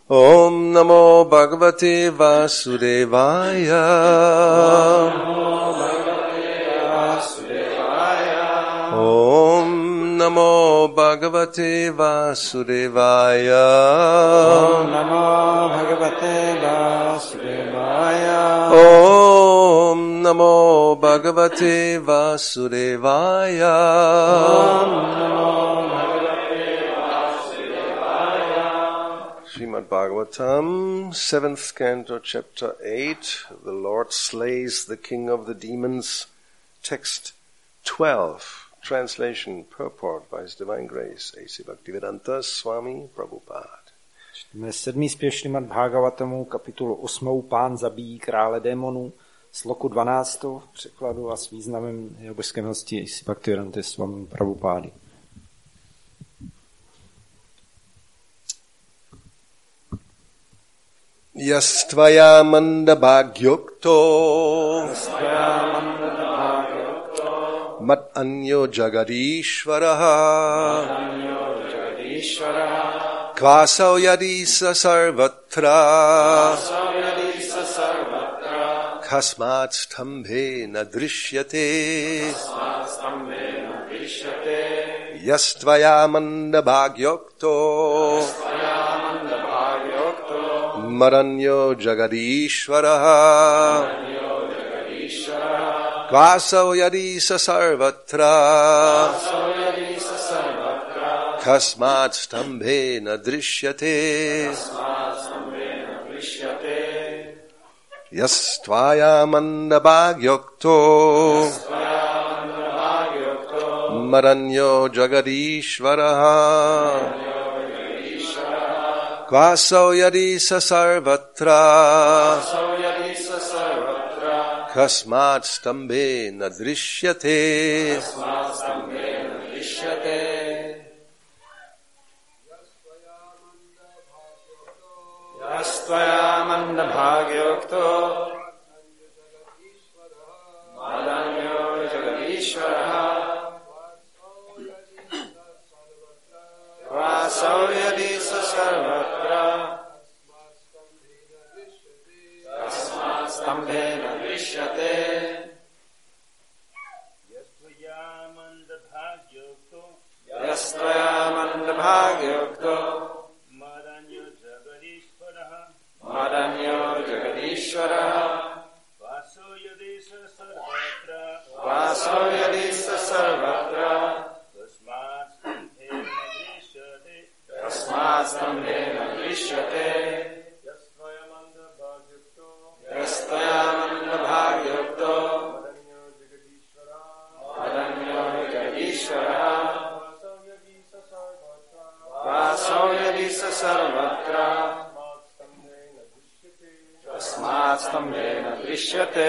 Om Namo Bhagavate Vasudevaya. Om Namo Bhagavate Vasudevaya. Om Namo Bhagavate Vasudevaya. Om Namo Bhagavate Vasudevaya. Om Namo Bhagavate Vasudevaya. Srimad Bhagavatam, 7th canto, chapter 8, the Lord slays the king of the demons, text 12. Translation, purport by His Divine Grace, A.C. Bhaktivedanta Swami Prabhupada. Čteme 7. zpěv Šrimad Bhagavatamu, kapitolu 8. Pán zabíjí krále démonů, sloku 12. v překladu a s významem jeho božské milosti A.C. Bhaktivedanta Swami Prabhupády. Yastvaya mandabhagyokto mat anyo jagadishvaraha kvasau yadisa sarvatra kasmat stambhe nadrishyate yastvaya mandabhagyokto maranyo jagadishvaraha kvasau yadisa sarvatra kasmat stambhe nadrishyate yastvaya mandabhagyokto maranyo jagadishvaraha kvasau yadisa sarvatra kasmat stambhe nadrishyate. Yastvaya mandabhagyokto madanyo jagadishvaraha kvasau yadisa sarvatra kasmat stambhena drishyate. Yastvaya mandabhagyokto madanyo jagadishvaraha kvasau yadisa sarvatra kasmat stambhena drishyate. Yastvaya mandabhagyokto madanyo jagadishvaraha kvasau yadisa sarvatra kasmat stambhena drishyate.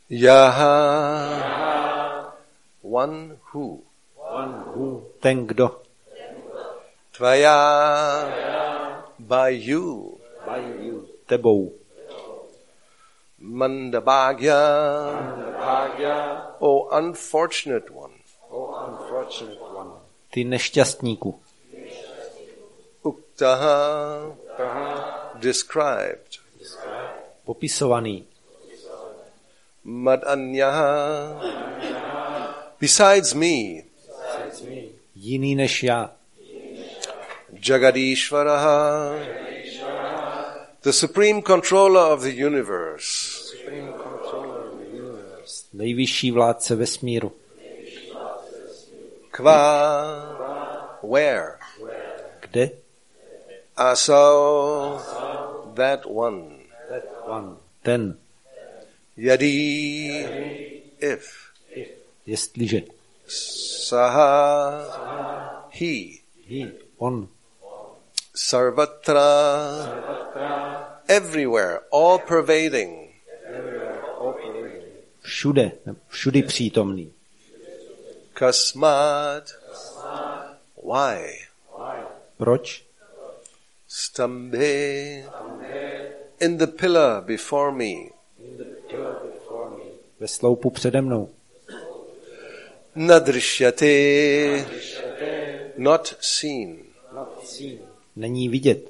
Yaha, one who. Ten kdo. Tvaya, by you. Tebou. Mandabhagya, O unfortunate one. Ty nešťastníku. Uktaha, described. Popisovaný. Madanyaha, besides me. Jiný než já. Jagadishvaraha, the supreme controller of the universe. Nejvyšší vládce vesmíru. Kva, where? Kde? Aso, that one. Ten. Yadi, if. Jestliže. Saha, he. On. Sarvatra, everywhere, all pervading. Všude. Všudy přítomný. Kasmat, why? Proč? Stambhe, in the pillar before me. Ve sloupu přede mnou. Nadrishyate, not seen. Není vidět.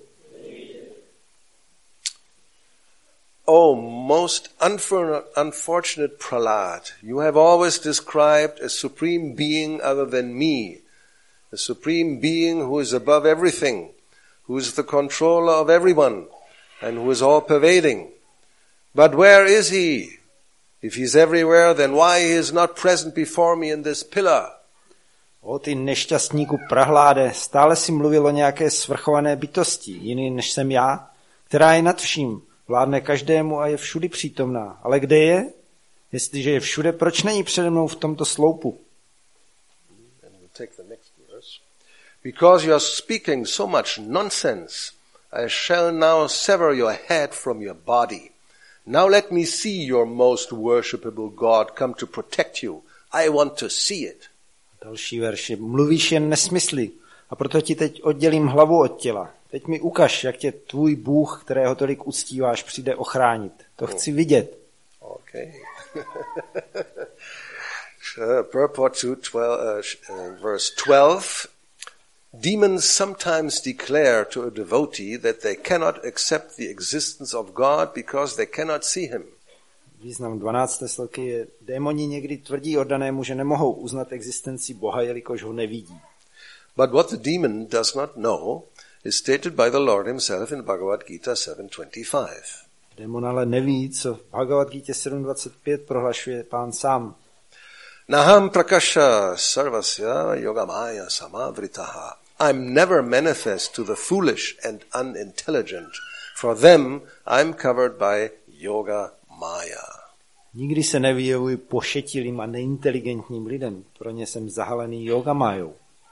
Oh, most unfortunate Prahlad, you have always described a supreme being other than me, a supreme being who is above everything, who is the controller of everyone, and who is all-pervading. But where is he? If he's everywhere, then why he is not present before me in this pillar? O ty nešťastníku Prahláde, stále si mluvil o nějaké svrchované bytosti, jiný než jsem já, která je nad vším, vládne každému a je všudy přítomná. Ale kde je? Jestliže je všude, proč není přede mnou v tomto sloupu? Because you are speaking so much nonsense, I shall now sever your head from your body. Now let me see your most worshipable God come to protect you. I want to see it. Další verš je, mluvíš jen nesmysly a proto ti teď oddělím hlavu od těla. Teď mi ukaž, jak tě tvůj Bůh, kterého tolik uctíváš, přijde ochránit. To chci vidět. Okay. Purport to verse 12. Demons sometimes declare to a devotee that they cannot accept the existence of God because they cannot see him. Význam 12. sloky je, démoni někdy tvrdí oddanému, že nemohou uznat existenci Boha, jelikož ho nevidí. But what the demon does not know is stated by the Lord himself in Bhagavad Gita 7:25. Démon ale neví, co v Bhagavad Gita 7.25 prohlašuje Pán sám. Naham prakasha sarvasya yogamaya samavritaha. I'm never manifest to the foolish and unintelligent. For them I'm covered by yoga maya. Nikdy se nevyjevuji pošetilým a neinteligentním lidem. Pro ně jsem zahalený yogamájou.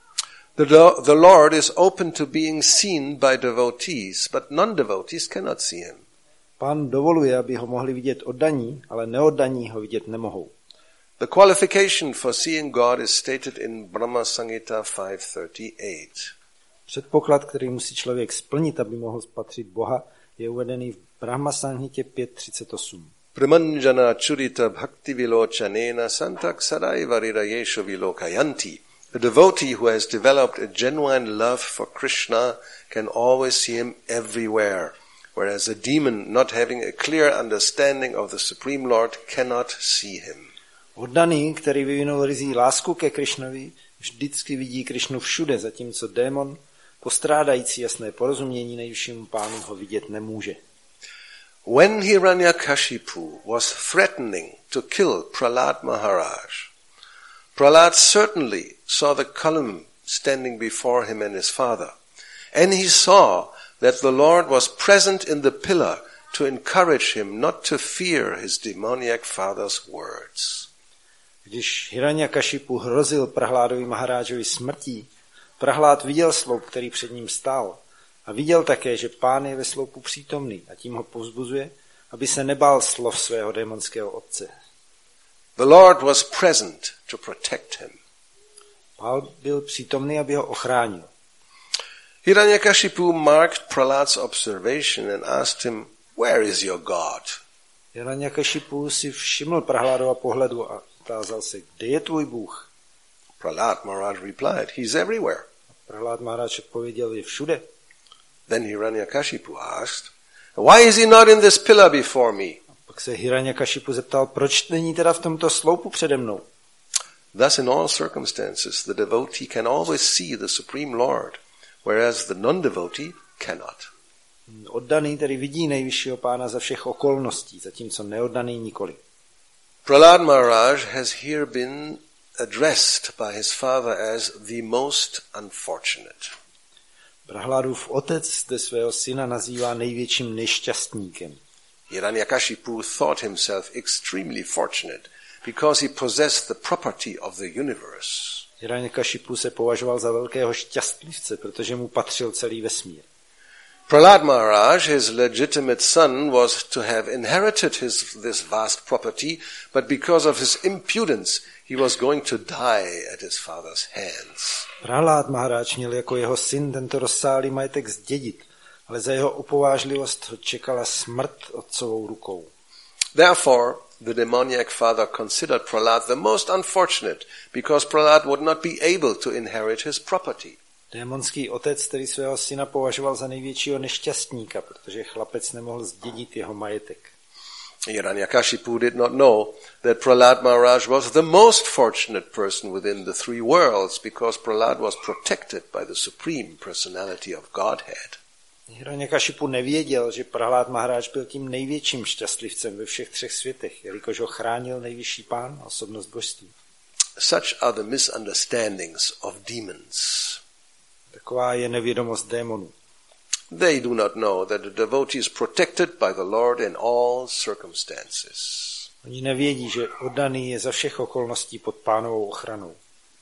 The Lord is open to being seen by devotees, but non-devotees cannot see him. Pán dovoluje, aby ho mohli vidět oddaní, ale neoddaní ho vidět nemohou. The qualification for seeing God is stated in Brahma Samhita 5:38. Předpoklad, který musí člověk splnit, aby mohl spatřit Boha, je uvedený v Brahma Samhitě 5:38. Pramanjana churita bhakti vilochanena santak sadaiva hridayeshu vilokayanti. A devotee who has developed a genuine love for Krishna can always see him everywhere, whereas a demon not having a clear understanding of the Supreme Lord cannot see him. Oddaný, který vyvinul rizí lásku ke Krišnovi, vždycky vidí Krišnu všude, zatímco démon, postrádající jasné porozumění nejvyššímu Pánu, ho vidět nemůže. When Hiranyakashipu was threatening to kill Prahlad Maharaj, Prahlad certainly saw the column standing before him and his father, and he saw that the Lord was present in the pillar to encourage him not to fear his demoniac father's words. Když Hiranyakashipu hrozil Prahládovi Maharážovi smrtí, Prahlád viděl sloup, který před ním stál, a viděl také, že Pán je ve sloupu přítomný a tím ho povzbuzuje, aby se nebál slov svého démonského otce. The Lord was present to protect him. Pán byl přítomný, aby ho ochránil. Hiranyakashipu marked Prahlad's observation and asked him, "Where is your God?" Hiranyakashipu si všiml Prahladova pohledu a tázal se, kde je tvůj Bůh? Prahlad Maharaj replied, "He's everywhere." Prahlad Maharaj odpověděl, je všude. Then Hiranyakashipu asked, "Why is he not in this pillar before me?" Pak se Hiranyakashipu zeptal, proč není teda v tomto sloupu přede mnou? Thus in all circumstances the devotee can always see the Supreme Lord, whereas the non-devotee cannot. Oddaný tedy vidí nejvyššího Pána za všech okolností, zatímco neoddaný nikoli. Prahlad Maharaj has here been addressed by his father as the most unfortunate. Prahladův otec zde svého syna nazývá největším nešťastníkem. Hiranyakashipu thought himself extremely fortunate because he possessed the property of the universe. Hiranyakashipu se považoval za velkého šťastlivce, protože mu patřil celý vesmír. Prahlad Maharaj, his legitimate son, was to have inherited this vast property, but because of his impudence, he was going to die at his father's hands. Prahlad Maharaj měl jako jeho syn tento rozsáhlý majetek zdědit, ale za jeho opovážlivost ho čekala smrt otcovou rukou. Therefore, the demoniac father considered Prahlad the most unfortunate, because Prahlad would not be able to inherit his property. Démonský otec, který svého syna považoval za největšího nešťastníka, protože chlapec nemohl zdědit jeho majetek. Hiranyakashipu did not know that Prahlad Maharaj was the most fortunate person within the three worlds, because Prahlad was protected by the Supreme Personality of Godhead. Hiranyakashipu nevěděl, že Prahlad Maharaj byl tím největším šťastlivcem ve všech třech světech, jelikož ho chránil nejvyšší Pán a osobnost božství. Such are the misunderstandings of demons. Taková je nevědomost démonů. They do not know that the devotee is protected by the Lord in all circumstances. Oni nevědí, že oddaný je za všech okolností pod Pánovou ochranou.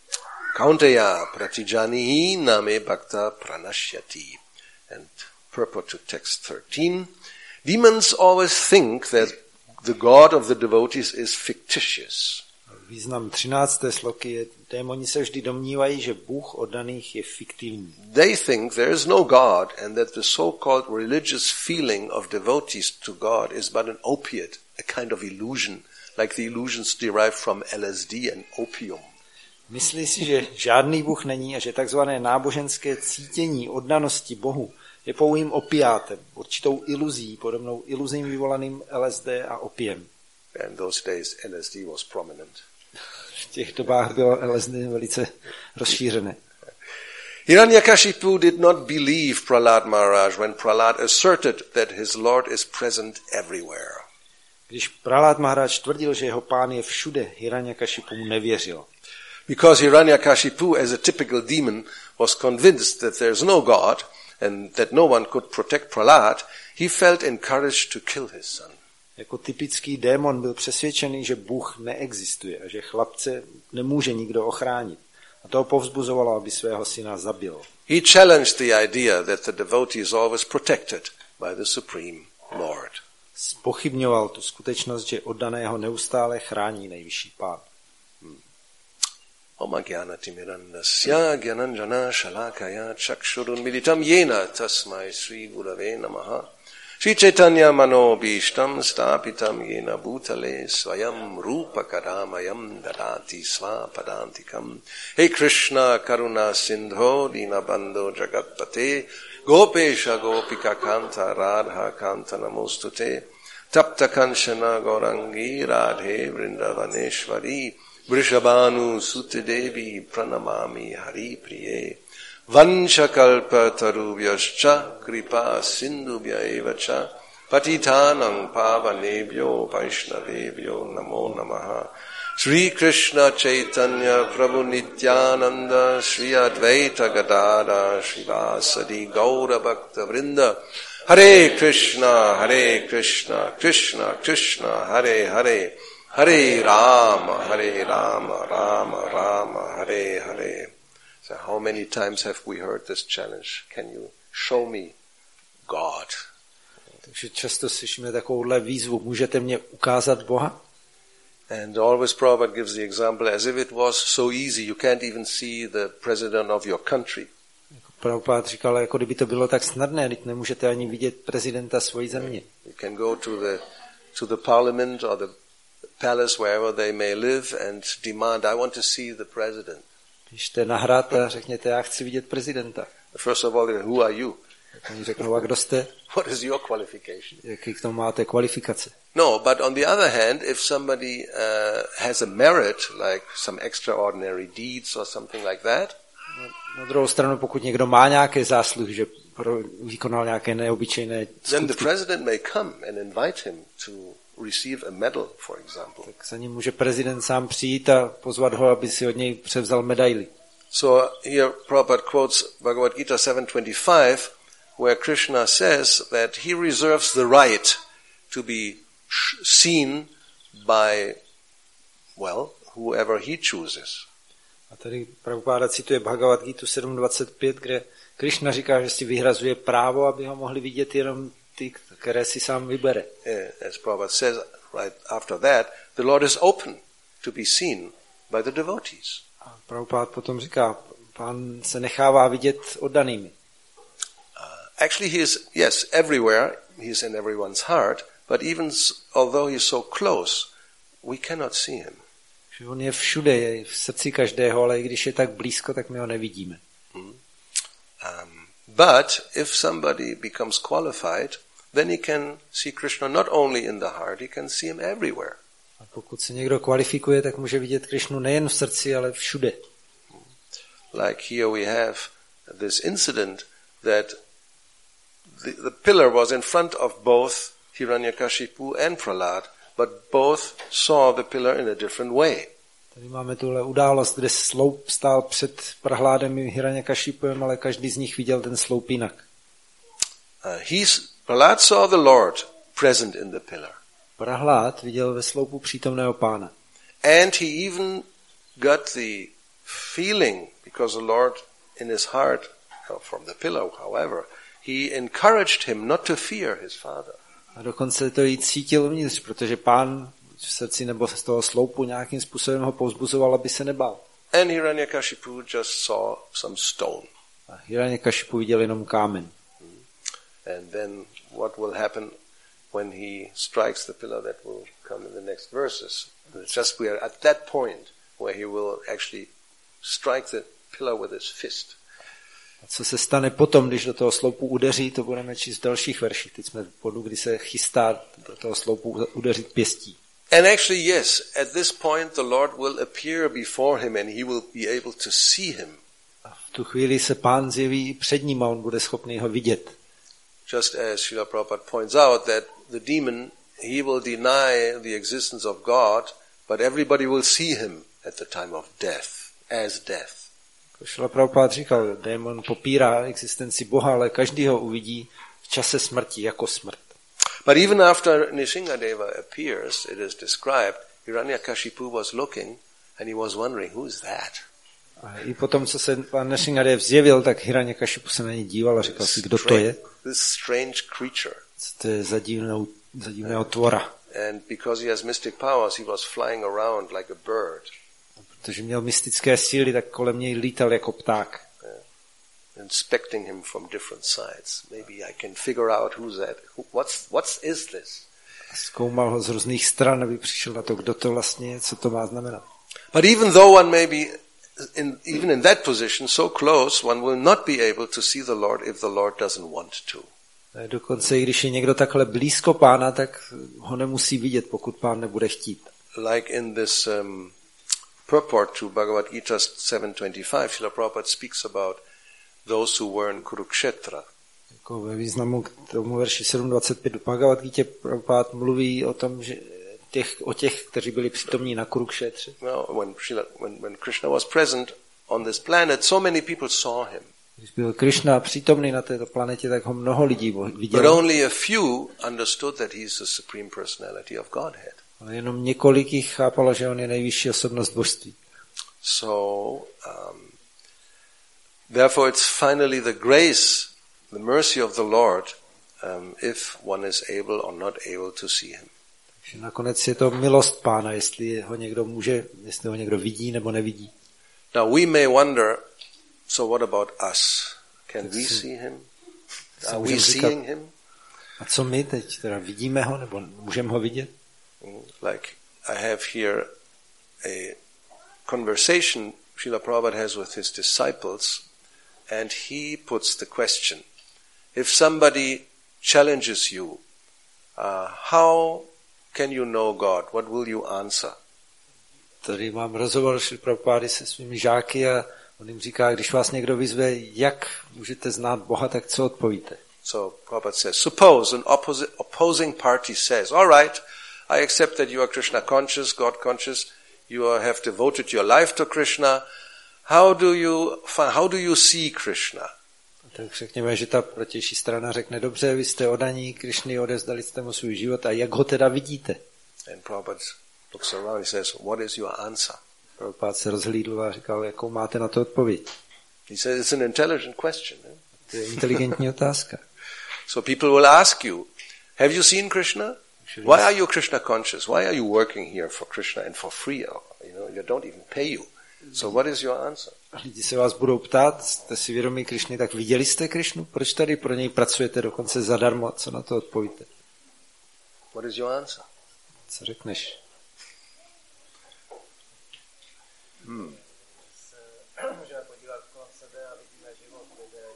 Kaunteya pratijanihi name bhakta pranashyati. And purport to text 13. Demons always think that the God of the devotees is fictitious. Význam 13. sloky je, démoni se vždy domnívají, že Bůh oddaných je fiktivní. They think there is no God and that the so-called religious feeling of devotees to God is but an opiate, a kind of illusion, like the illusions derived from LSD and opium. Myslí si, že žádný Bůh není a že takzvané náboženské cítění oddanosti Bohu je pouhým opiátem, určitou iluzí, podobnou iluzím vyvolaným LSD a opiem. And those days LSD was prominent. V těch dobách bylo LSD velice rozšířené. Hiranyakashipu did not believe Prahlad Maharaj when Prahlad asserted that his Lord is present everywhere. Když Prahlad Maharaj tvrdil, že jeho Pán je všude, Hiranyakashipu mu nevěřil. Because Hiranyakashipu, as a typical demon, was convinced that there is no God and that no one could protect Prahlad, he felt encouraged to kill his son. Jako typický démon byl přesvědčený, že Bůh neexistuje a že chlapce nemůže nikdo ochránit. A to ho povzbuzovalo, aby svého syna zabil. He challenged the idea that the devotee is always protected by the Supreme Lord. Zpochybňoval tu skutečnost, že oddaného neustále chrání nejvyšší Pán. Om Jnanatimirandasya Jnananjana Shalakaya Chakshurunmilitam Yena Tasmai Sri Gurave Namaha Sri Chaitanya Manobhishtam Stapitam Yena Bhutale Swayam Rupa Kadamayam Dadati Svapadantikam. Hey Krishna Karuna Sindho Dinabandho Jagatpate Gopesha Gopika Kanta Radha Kanta Namostute Tapta Kanshana Gaurangi Radhe Vrindavaneshwari Vrishabhanu Sute Devi Pranamami Hari Priye Vanshakalpa Tarubhyascha Kripa Sindhubhya Evacha Patitanang Pavanebhyo Vaishnavebhyo Namo Namaha Sri Krishna Chaitanya Prabhu Nityananda Sri Advaita Gadada Srivasadi Gaura Bhakta Vrinda Hare Krishna Krishna Krishna Hare Hare Hare Rama, Rama Rama, Hare Hare. So how many times have we heard this challenge? Can you show me God? Takže často slyšíme takovouhle výzvu. Můžete mě ukázat Boha? And always Prabhupada gives the example as if it was so easy, you can't even see the president of your country. Prabhupada říkal, jako kdyby to bylo tak snadné, teď nemůžete ani vidět prezidenta svojí země. You can go to the parliament or the palace, wherever they may live, and demand, I want to see the president. Když jste na hrad a řekněte, já chci vidět prezidenta. First of all, who are you? Tak oni řeknou, a kdo jste? What is your qualification? Jaký k tomu máte kvalifikace? No, but on the other hand, if somebody has a merit, like some extraordinary deeds or something like that, Na druhou stranu, pokud někdo má nějaké zásluhy, že vykonal nějaké neobyčejné then the skutky, president may come and invite him to receive a medal, for example. tak za ním může prezident sám přijít a pozvat ho, aby si od něj převzal medaili. So here Prabhupada quotes Bhagavad Gita 7:25, where Krishna says that he reserves the right to be seen by, well, whoever he chooses. A tady Prabhupáda cituje Bhagavad Gita 7.25, kde Krishna říká, že si vyhrazuje právo, aby ho mohli vidět jenom ty, které si sám vybere. As Prabhupada says right after that, the Lord is open to be seen by the devotees. A Prabhupád potom říká, Pán se nechává vidět oddanými. Actually, he is, yes, everywhere. He is in everyone's heart. But even although he is so close, we cannot see him. Že on je všude, je v srdci každého, ale i když je tak blízko, tak my ho nevidíme. But if somebody becomes qualified, then he can see Krishna not only in the heart, he can see him everywhere. A pokud se někdo kvalifikuje, tak může vidět Krišnu nejen v srdci, ale všude. Like here we have this incident that the pillar was in front of both Hiranyakashipu and Prahlad, but both saw the pillar in a different way. Tady máme tuhle událost, kde sloup stál před Prahládem i Hiranyakashipem, ale každý z nich viděl ten sloup jinak. Prahlad saw the Lord present in the pillar. Prahlád viděl ve sloupu přítomného Pána. And he even got the feeling, because the Lord in his heart, from the pillar, however, he encouraged him not to fear his father. A dokonce to i cítil vnitř, protože Pán v srdci nebo z toho sloupu nějakým způsobem ho povzbuzoval, aby se nebál. And Hiranyakashipu just saw some stone. A Hiranyakashipu viděl jenom kámen. And then what will happen when he strikes the pillar, that will come in the next verses. Just we are at that point where he will actually strike the pillar with his fist. A co se stane potom, když do toho sloupu udeří, to budeme číst v dalších verších. Teď jsme v bodu, kdy se chystá do toho sloupu udeřit pěstí. And actually, yes, at this point the Lord will appear before him and he will be able to see him. A v tu chvíli se Pán zjeví před ním a on bude schopný ho vidět. Just as Srila Prabhupada points out that the demon, he will deny the existence of God, but everybody will see him at the time of death, as death. Srila Prabhupada říkal, démon popírá existenci Boha, ale každý ho uvidí v čase smrti jako smrt. But even after Nishingadeva appears, it is described, Hiranyakashipu was looking and he was wondering, who is that? A i potom, co se pán Nishingadev zjevil, tak Hiranyakashipu se na něj díval a říkal si, kdo to je? This strange creature. Co to je za divného tvora? And because he has mystic powers, he was flying around like a bird. Protože měl mystické síly, tak kolem něj lítal jako pták. Inspecting him from different sides. Maybe I can figure out who's that. What is this? A zkoumal ho z různých stran, aby přišel na to, kdo to vlastně je, co to má znamenat. But even though one may be even in that position so close, one will not be able to see the Lord if the Lord doesn't want to. Dokonce i když je někdo takhle blízko Pána, tak ho nemusí vidět, pokud Pán nebude chtít. Like in this purport to Bhagavad Gita 7:25, Srila Prabhupada speaks about those who were in Kurukshetra. Jako ve významu k tomu verši 7.25 Bhagavad Gita Prabhupada mluví o tom, že o těch, kteří byli přítomní na Kurukšetře. Well, when Krishna was present on this planet, so many people saw him. Když byl Krishna přítomný na této planetě, tak ho mnoho lidí vidělo. But only a few understood that he is the supreme personality of Godhead. Ale jenom několik jich chápalo, že on je nejvyšší osobnost božství. So, therefore it's finally the grace, the mercy of the Lord, if one is able or not able to see him. Nakonec je to milost Pána, jestli ho někdo vidí nebo nevidí. Now we may wonder, so what about us? Can we see him? Are we seeing him? A co my teď? Teda vidíme ho nebo můžeme ho vidět? Like I have here a conversation Srila Prabhupada has with his disciples, and he puts the question, if somebody challenges you, how can you know God? What will you answer? Tady mám rozhovor Srila Prabhupády se svými žáky a on jim říká, když vás někdo vyzve, jak můžete znát Boha, tak co odpovíte? So Prabhupada says, suppose an opposing party says, all right, I accept that you are Krishna conscious, God conscious, you have devoted your life to Krishna. How do you see Krishna? Tak řekněme, že ta protější strana řekne, dobře, vy jste oddaní Krišny, odevzdali jste mu svůj život, a jak ho teda vidíte? And Prabhupada looks around, he says, what is your answer? Prabhupada se rozhlídl a říkal, jakou máte na to odpověď? He says, it's an intelligent question. To je inteligentní otázka. So people will ask you, have you seen Krishna? Why are you Krishna conscious? Why are you working here for Krishna and for free? You don't even pay you. So what is your answer? Lidi se vás budou ptát, jste si vědomí Krišny, tak viděli jste Krišnu? Proč tady pro něj pracujete dokonce zadarmo? Co na to odpovíte? What is your answer? Co řekneš? Můžeme podívat kolem sebe a vidíme život v lidech,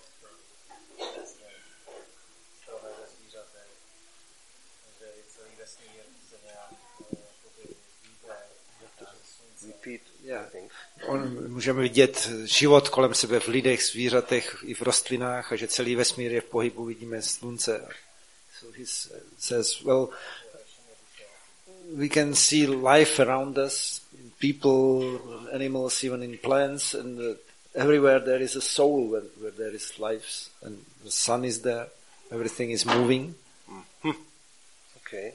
stromé ve zvířatech, že celý vesmír se nějak hýbe. Repeat, I think. Můžeme vidět život kolem sebe v lidech, zvířatech i v rostlinách a že celý vesmír je v pohybu, vidíme slunce. So he says, well, we can see life around us, people, animals, even in plants, and everywhere there is a soul where there is life, and the sun is there, everything is moving. Okay.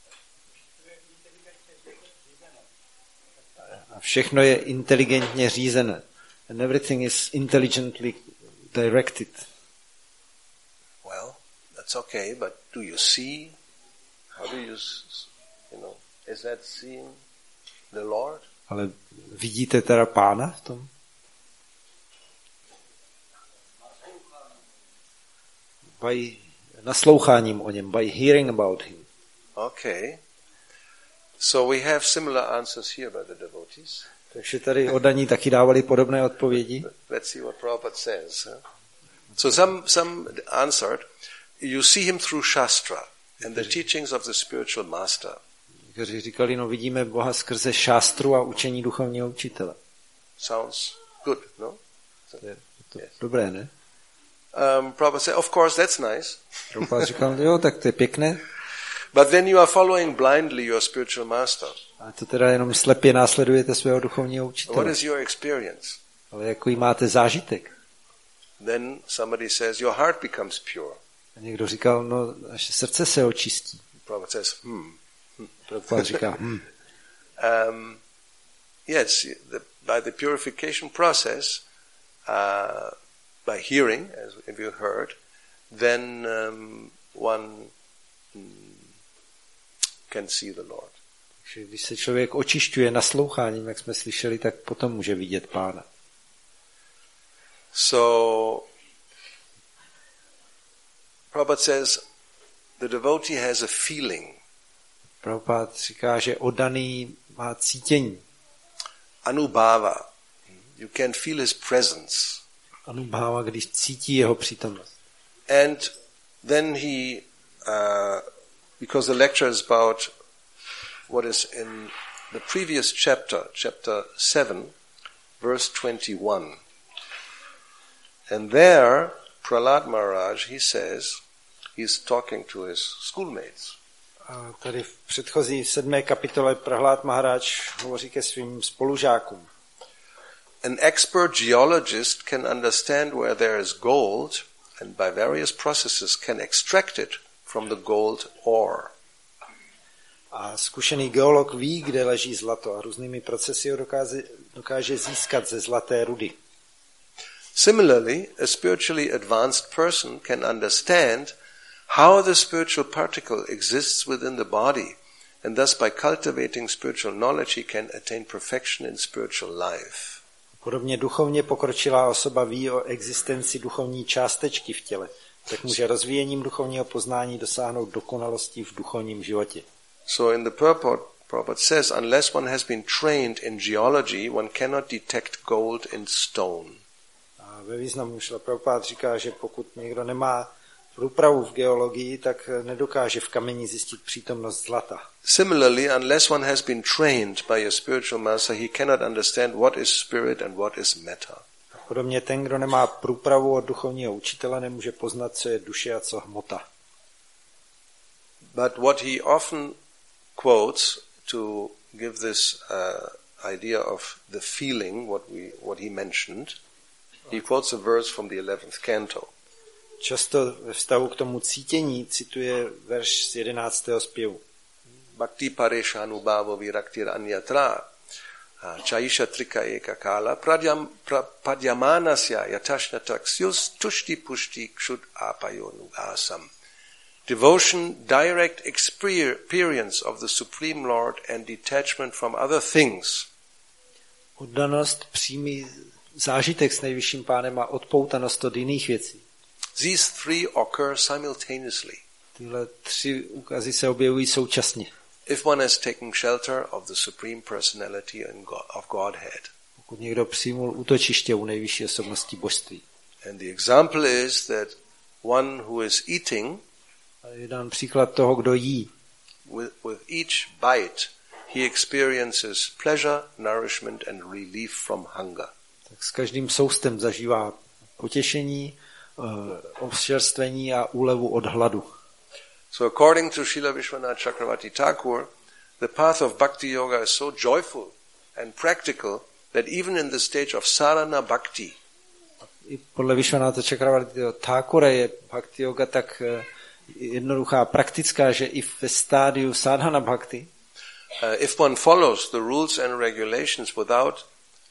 A všechno je inteligentně řízené. And everything is intelligently directed. Well, that's okay, but do you see? How do you is that seeing the Lord? Ale vidíte teda Pána v tom? By nasloucháním o něm, by hearing about him. Okay. So we have similar answers here by the devotees. Takže tady oddaní taky dávali podobné odpovědi. Let's see what Prabhupada says. So some answered, you see him through Shastra and the teachings of the spiritual master. Kteří říkali, no vidíme Boha skrze šástru a učení duchovního učitele. Sounds good, no? To yes. Dobré, ne? Prabhupada said, of course, that's nice. Prabhupada říkal, jo, tak to je pěkné. But then you are following blindly your spiritual master. A to teda jenom slepě následujete svého duchovního učitele. What is your experience? Ale jaký máte zážitek? Then somebody says, your heart becomes pure. A někdo říkal, no, naše srdce se očistí. Prabhupada says, Prabhupada říká, Yes, by the purification process, by hearing, as you heard, then one can see the Lord. Když se člověk očišťuje nasloucháním, jak jsme slyšeli, tak potom může vidět Pána. So, Prabhupada says, the devotee has a feeling. Prabhupada říká, že oddaný má cítění. Anubhava. You can feel his presence. Anubhava, když cítí jeho přítomnost. And then he, because the lecture is about what is in the previous chapter, chapter 7, verse 21. And there, Prahlad Maharaj, he says, he's talking to his schoolmates. A tady v předchozí 7. kapitole Prahlad Maharaj hovoří ke svým spolužákům. An expert geologist can understand where there is gold and by various processes can extract it from the gold ore. A zkušený geolog ví, kde leží zlato a různými procesy ho dokáže získat ze zlaté rudy. Similarly, a spiritually advanced person can understand how the spiritual particle exists within the body And thus by cultivating spiritual knowledge he can attain perfection in spiritual life. Podobně duchovně pokročilá osoba ví o existenci duchovní částečky v těle, tak může rozvíjením duchovního poznání dosáhnout dokonalosti v duchovním životě. So in the purport, Prabhupada says, unless one has been trained in geology, one cannot detect gold in stone. A ve významu Šrila Prabhupada říká, že pokud někdo nemá průpravu v geologii, tak nedokáže v kameni zjistit přítomnost zlata. Similarly, unless one has been trained by a spiritual master, he cannot understand what is spirit and what is matter. A podobně ten, kdo nemá průpravu od duchovního učitele, nemůže poznat, co je duše a co hmota. But what he often quotes to give this idea of the feeling, what he mentioned, he quotes a verse from the 11th canto. Často ve vztahu k tomu cítění cituje verš z 11. zpěvu. Bhakti pareshanubhavo viraktir anyatra chaisha trika eka kala padyamanasya yatashna taksius tushti pushti kshut apayonu asam. Devotion, direct experience of the Supreme Lord and detachment from other things. Oddanost, přímý zážitek s nejvyšším pánem a odpoutanost od jiných věcí. These three occur simultaneously. Tyhle tři úkazy se objevují současně. If one has taken shelter of the Supreme Personality of Godhead. Pokud někdo přijmul útočiště u nejvyšší osobnosti božství. And the example is that one who is eating, je dán příklad toho, kdo jí. With each bite he experiences pleasure, nourishment and relief from hunger. Tak s každým soustem zažívá potěšení, občerstvení a úlevu od hladu. So according to Srila Vishwanath Chakravarti Thakur, the path of bhakti yoga is so joyful and practical that even in the stage of sadhana bhakti, i podle Vishwanatha Chakravarti Thakura je bhakti yoga tak jednoduchá a praktická, že i ve stádiu sadhana bhakti, if one follows the rules and regulations without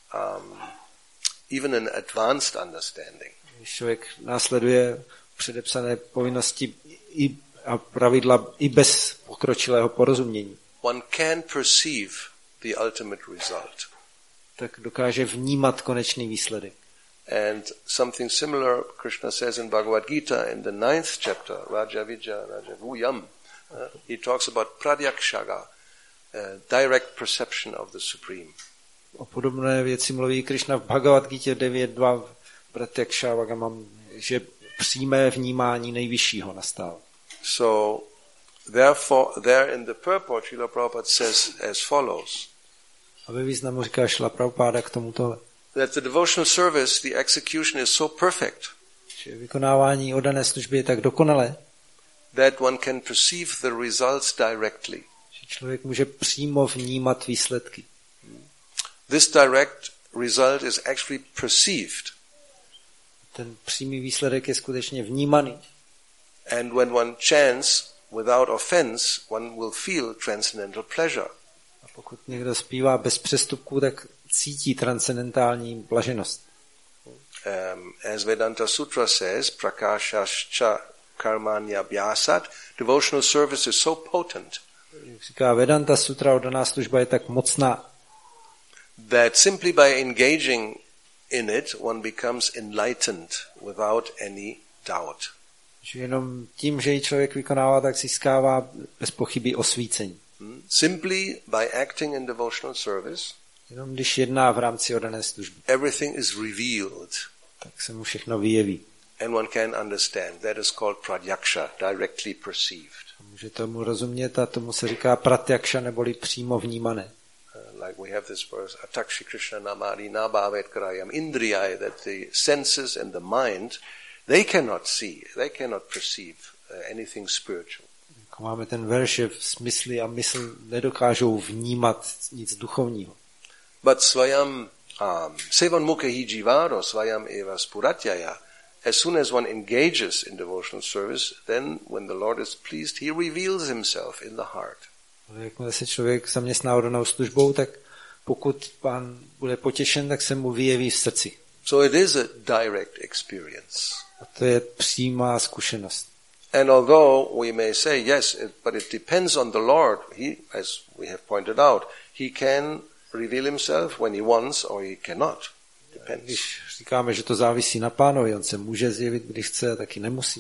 even an advanced understanding, když člověk následuje předepsané povinnosti a pravidla i bez pokročilého porozumění, one can perceive the ultimate result. Tak dokáže vnímat konečný výsledek. And something similar Krishna says in Bhagavad Gita in the 9th chapter, Raja Vidya, Raja Vuyam. He talks about pradyakshaga, direct perception of the Supreme. O podobné věci mluví Krishna v Bhagavad Gita 9.2 pratyakshagamam, že přímé vnímání nejvyššího nastává. So, therefore, there in the purport, Srila Prabhupada says as follows. A ve významu říká Srila Prabhupada k tomuto, that the devotional service, the execution is so perfect, že vykonávání oddané služby je tak dokonalé, that one can perceive the results directly. Že člověk může přímo vnímat výsledky. This direct result is actually perceived. Ten přímý výsledek je skutečně vnímaný. And when one chants without offense, one will feel transcendental pleasure. A pokud někdo zpívá bez přestupků, tak cítí transcendentální blaženost. As Vedanta Sutra says, prakashascha karmanya vyasat, devotional service is so potent. Jak říká Vedanta Sutra, oddaná služba je tak mocná, that simply by engaging in it, one becomes enlightened without any doubt. Že jenom tím, že ji člověk vykonává, tak získává bez pochyby osvícení. Simply by acting in devotional service, jenom když jedná v rámci oddané služby, everything is revealed. Tak se mu všechno vyjeví. And one can understand. That is called pratyaksha, directly perceived. A může tomu rozumět a tomu se říká pratyaksha, neboli přímo vnímané. Like we have this verse, Atakshi Krishna namari nabhavet krayam indriyai, that the senses and the mind, they cannot see, they cannot perceive anything spiritual. Jako máme ten verš, že smysly a mysl nedokážou vnímat nic duchovního. But svayam sevan mukhi jivaro svayam eva spuratyaya. As soon as one engages in devotional service, then when the Lord is pleased, he reveals himself in the heart. Jakmile se člověk zaměstná oddanou službou, tak pokud Pán bude potěšen, tak se mu vyjeví v srdci. So it is a direct experience. A to je přímá zkušenost. And although we may say, yes, but it depends on the Lord, he, as we have pointed out, he can reveal himself when he wants or he cannot. Depends. Když říkáme, že to závisí na Pánovi, on se může zjevit, když chce, taky nemusí.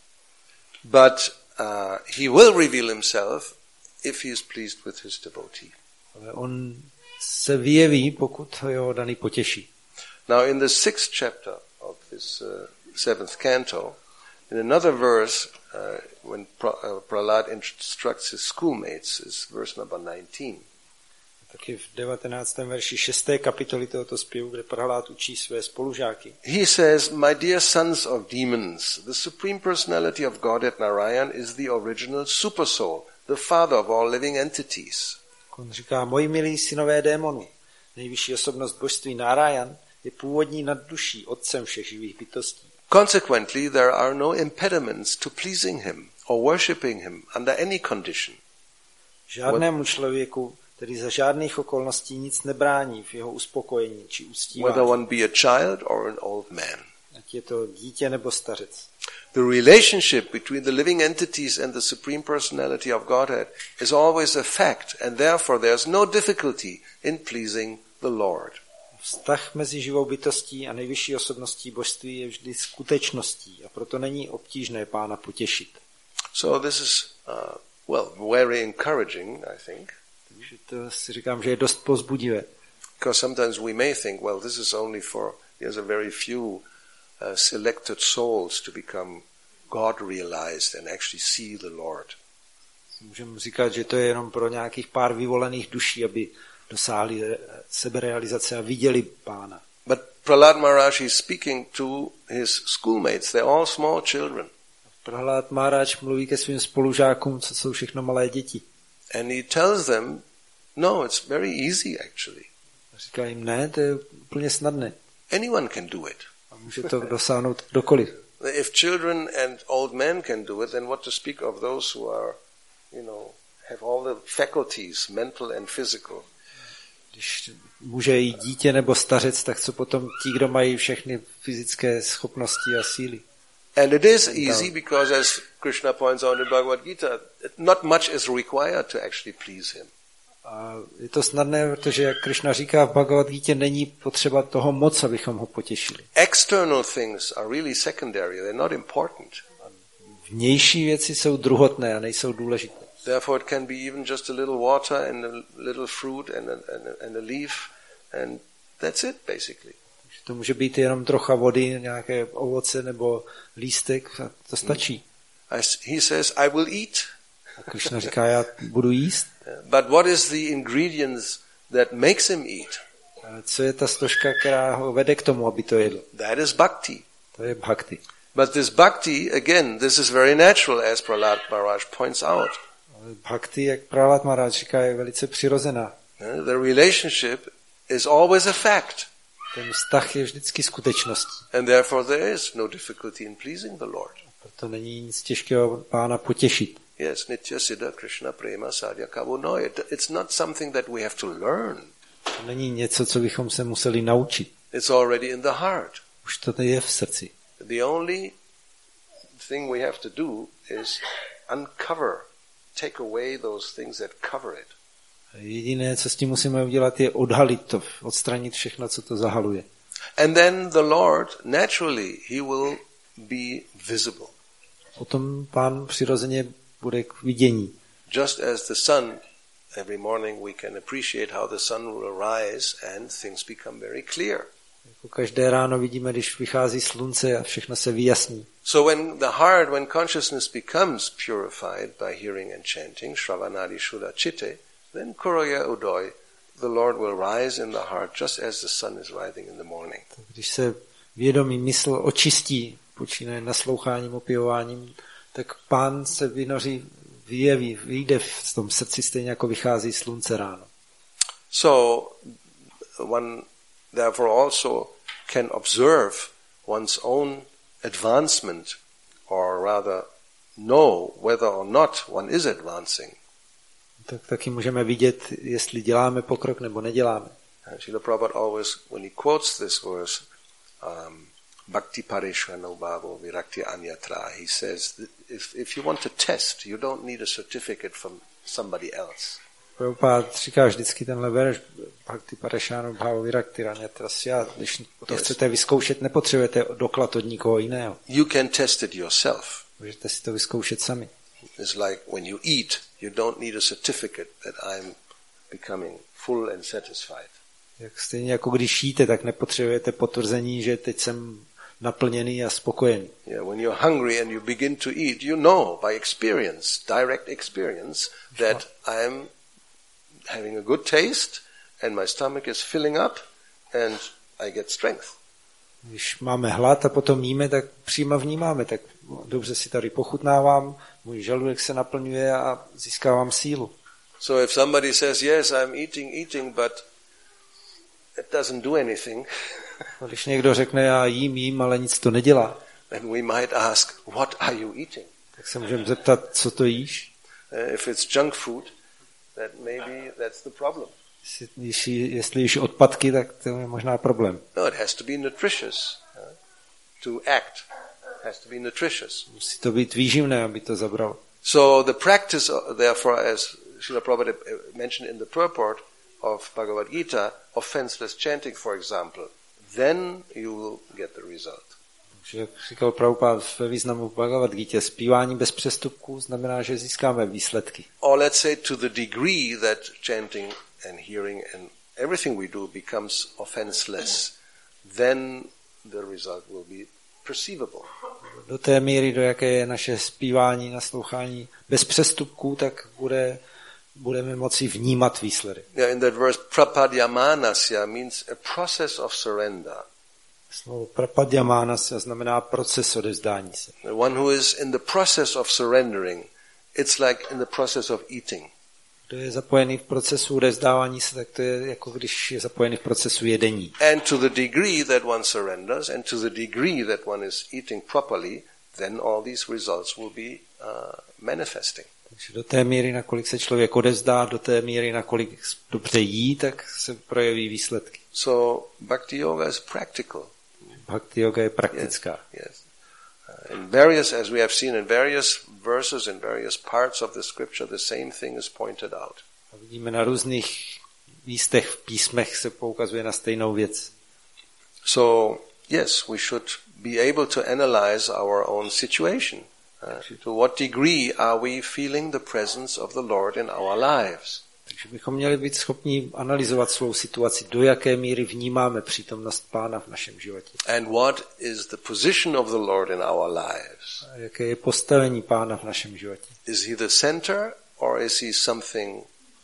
But he will reveal himself if he is pleased with his devotee. Ale on se vyjeví, pokud ho jeho daný potěší. Now in the 6th chapter of this 7th canto, in another verse, when Prahlad instructs his schoolmates, is verse number 19. Taky v 19. verši 6. kapitoly tohoto zpěvu, kde Prahlad učí své spolužáky. He says, my dear sons of demons, the supreme personality of Godhead Narayan is the original supersoul, the father of all living entities. On říká, moji milí synové démonů, nejvyšší osobnost božství Narayan je původní nadduší, otcem všech živých bytostí. Consequently, there are no impediments to pleasing him or worshipping him under any condition. Žádnému člověku, tedy za žádných okolností nic nebrání v jeho uspokojení či uctívání. Whether one be a child or an old man. Ať je to dítě nebo stařec. The relationship between the living entities and the Supreme Personality of Godhead is always a fact, and therefore there is no difficulty in pleasing the Lord. Vztah mezi živou bytostí a nejvyšší osobností božství je vždy skutečností a proto není obtížné Pána potěšit. So this is, very encouraging, I think. Takže to si říkám, že je dost povzbudivé. Because sometimes we may think, well, this is only for, there's a very few selected souls to become God-realized and actually see the Lord. Můžeme říkat, že to je jenom pro nějakých pár vyvolených duší, aby dosáhli seberealizace a viděli Pána. But Prahlad Maharaj is speaking to his schoolmates. They're all small children. Prahlad Maharaj mluví ke svým spolužákům, co jsou všechno malé děti. And he tells them, no, it's very easy actually. Říká jim, ne, to je úplně snadné. Anyone can do it. A může to dosáhnout kdokoliv. If children and old men can do it, then what to speak of those who are, have all the faculties, mental and physical. Když může jít dítě nebo stařec, tak co potom ti, kdo mají všechny fyzické schopnosti a síly. And it is easy because, as Krishna points out in Bhagavad Gita, not much is required to actually please him. A je to snadné, protože, jak Krishna říká v Bhagavad Gita, není potřeba toho moc, abychom ho potěšili. External things are really secondary, they're not important. Vnější věci jsou druhotné a nejsou důležité. Therefore it can be even just a little water and a little fruit and a leaf, and that's it basically. To může být jenom trocha vody, nějaké ovoce nebo lístek, a to stačí. He says, I will eat. A Krishna říká, já budu jíst. But what is the ingredients that makes him eat? A co je ta složka, která ho vede k tomu, aby to jedl? That is bhakti. To je bhakti. But this bhakti, again, this is very natural, as Prahlad Maharaj points out. Bhakti, jak Prahlad Maharaj říká, je velice přirozená. The relationship is always a fact. Ten vztah je vždycky skutečností. And therefore there is no difficulty in pleasing the Lord. Proto není nic těžkého Pána potěšit. Yes, Nitya Siddha Krishna Prema Sadhya Kavo. It's not something that we have to learn. To není něco, co bychom se museli naučit. It's already in the heart. Už to je v srdci. The only thing we have to do is uncover, take away those things that cover it. Jediné, co s tím musíme udělat, je odhalit to, odstranit všechno, co to zahaluje. And then the Lord, naturally, he will be visible. Potom Pán přirozeně bude k vidění. Just as the sun, every morning we can appreciate how the sun will rise and things become very clear. Jako každé ráno vidíme, když vychází slunce a všechno se vyjasní. So when consciousness becomes purified by hearing and chanting, Shravanadi Shuddha Chitte, then Kuraya Udoy, the Lord will rise in the heart just as the sun is rising in the morning. Když se vědomí mysl očistí, počínaje nasloucháním, opěvováním, tak Pán se vynoří, vyjeví, vyjde v tom srdci stejně jako vychází slunce ráno. So one therefore also can observe one's own advancement, or rather know whether or not one is advancing. Tak taky můžeme vidět, jestli děláme pokrok nebo neděláme. Srila Prabhupada always, when he quotes this verse, Bhakti Parishvano Bhavo Virakti Anyatra. He says, if you want to test, you don't need a certificate from somebody else. Prabhupád říká vždycky tenhle verš Bhakti Parishvano Bhavo Virakti Anyatra. Když to chcete vyzkoušet, nepotřebujete doklad od nikoho jiného. You can test it yourself. Můžete si to vyzkoušet sami. It's like when you eat, you don't need a certificate that I'm becoming full and satisfied. Jak stejně jako když jíte, tak nepotřebujete potvrzení, že teď jsem naplněný a spokojený. Yeah, when you're hungry and you begin to eat, you know by experience, direct experience, that I am having a good taste and my stomach is filling up and I get strength. Když máme hlad a potom jíme, tak přímo vnímáme, tak dobře si tady pochutnávám, můj žaludek se naplňuje a získávám sílu. So if somebody says, yes, I'm eating, but it doesn't do anything, Když někdo řekne, já jím, ale nic to nedělá, then we might ask, what are you eating? tak se můžeme zeptat, co to jíš? If it's junk food, that maybe that's the problem. Jestli jíš odpadky, tak to je možná problém. No, it has to be nutritious to act. It has to be nutritious. Musí to být výživné, aby to zabralo. So the practice, therefore, as Srila Prabhupada mentioned in the purport of Bhagavad Gita, offenseless chanting, for example, then you will get the result. Jak říkal Prabhupád ve významu Bhagavad Gita, zpívání bez přestupků znamená, že získáme výsledky. Or let's say to the degree that chanting and hearing and everything we do becomes offenseless, then the result will be perceivable. Do té míry, do jaké je naše zpívání, naslouchání bez přestupků, tak budeme moci vnímat výsledek. Yeah, in that verse, prapadyamanasya means a process of surrender. Slovo prapadyamanasya znamená proces odevzdání se. The one who is in the process of surrendering, it's like in the process of eating. Kdo je zapojený v procesu odevzdávání se, tak to je jako když je zapojený v procesu jedení. And to the degree that one surrenders, and to the degree that one is eating properly, then all these results will be manifesting. Takže do té míry, nakolik se člověk odevzdá, do té míry, nakolik dobře jí, tak se projeví výsledky. So bhakti yoga is practical. Bhakti yoga je praktická. Yes. In various, as we have seen in various verses, in various parts of the scripture, the same thing is pointed out. A vidíme na různých místech v písmech se poukazuje na stejnou věc. So, yes, we should be able to analyze our own situation. To what degree are we feeling the presence of the Lord in our lives? Takže bychom měli být schopni analyzovat svou situaci, do jaké míry vnímáme přítomnost Pána v našem životě. And what is the position of the Lord in our lives? A jaké je postavení Pána v našem životě. Is he the center, or is he something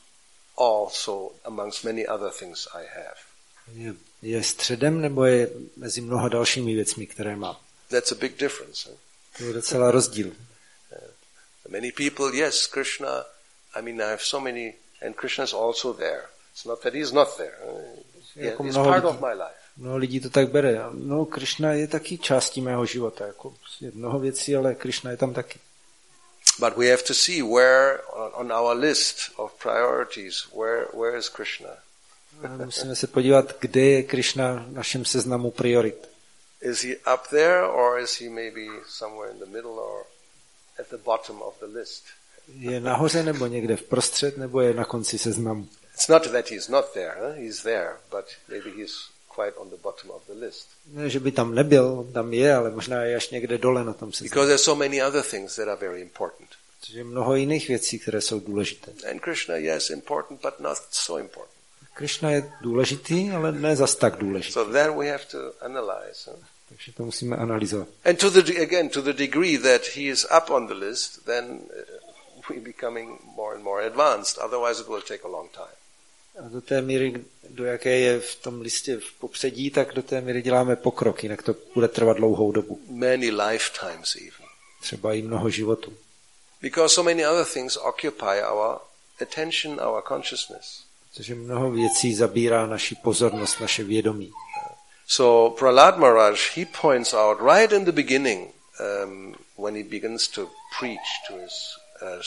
also amongst many other things I have? Je středem, nebo je mezi mnoha dalšími věcmi, které mám? That's a big difference. To je docela rozdíl. Many people, yes, Krishna, I have so many, and Krishna is also there. It's not that he's not there. He's part of my life. Mnoho lidí to tak bere. No, Krishna je taky částí mého života. Jako je mnoho věcí, ale Krishna je tam taky. But we have to see where on our list of priorities, where is Krishna? Musíme se podívat, kde je Krishna v našem seznamu priorit. Is he up there, or is he maybe somewhere in the middle or at the bottom of the list? Je nahoře, nebo někde vprostřed, nebo je na konci seznamu? It's not that he's not there, he's there, but maybe he's quite on the bottom of the list. Ne, že by tam nebyl, tam je, ale možná je až někde dole na tom seznamu. Because there's so many other things that are very important. Protože je mnoho jiných věcí, které jsou důležité. And Krishna, yes, important, but not so important. Krishna je důležitý, ale ne zas tak důležitý. So then we have to analyze. Takže to musíme analyzovat. And to the degree that he is up on the list, then we're becoming more and more advanced. Otherwise it will take a long time. A do té míry, do jaké je v tom listě v popředí, tak do té míry děláme pokrok, jinak to bude trvat dlouhou dobu. Many lifetimes even. Třeba i mnoho životů. Because so many other things occupy our attention, our consciousness. Protože mnoho věcí zabírá naši pozornost, naše vědomí. So Prahlad Maharaj, he points out right in the beginning, when he begins to preach to his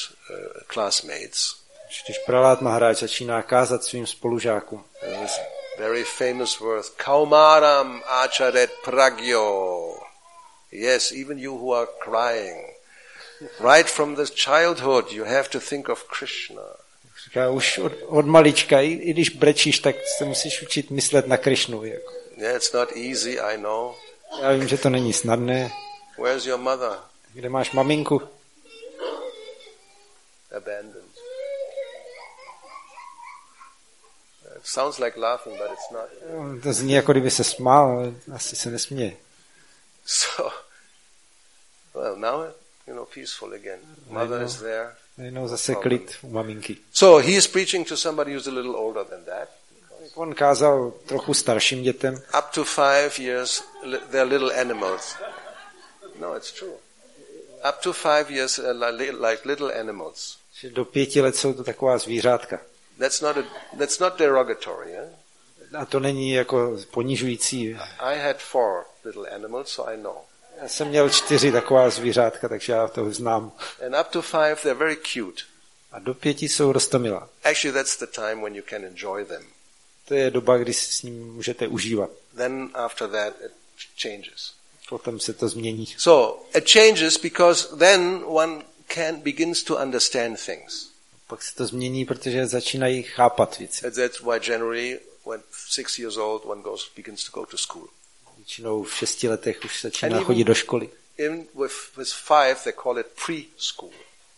classmates. Když Prahlad Maharaj začíná kázat svým spolužákům, Very famous word. Kaumaram acharet pragyo. Yes, even you who are crying. Right from the childhood, you have to think of Krishna. Říká, už od malička, i když brečíš, tak se musíš učit myslet na Krišnu. Jako. Yeah, it's not easy, I know. Já vím, že to není snadné. Where's your mother? Kde máš maminku? Abandoned. It sounds like laughing, but it's not. To zní, jako kdyby se smál, ale asi se nesměje. So, well, now, peaceful again. Mother is there. Najednou zase klid u maminky. So he is preaching to somebody who's a little older than that. On kázal trochu starším dětem. Up to 5 years, they're little animals. No, it's true. Up to 5 years, like little animals. Že do 5 let jsou to taková zvířátka. That's not derogatory. Eh? A to není jako ponižující. I had 4 little animals, so I know. Já jsem měl 4 taková zvířátka, takže já to znám. And up to 5, they're very cute. A do 5 jsou roztomilá. Actually, that's the time when you can enjoy them. To je doba, kdy si s ním můžete užívat. Then after that, it changes. Potom se to změní. So it changes because then one begins to understand things. Pak se to změní, protože začínají chápat věci. That's why generally, when 6 years old, one begins to go to school. Většinou v 6 letech už začíná chodit do školy. Even with 5, they call it preschool.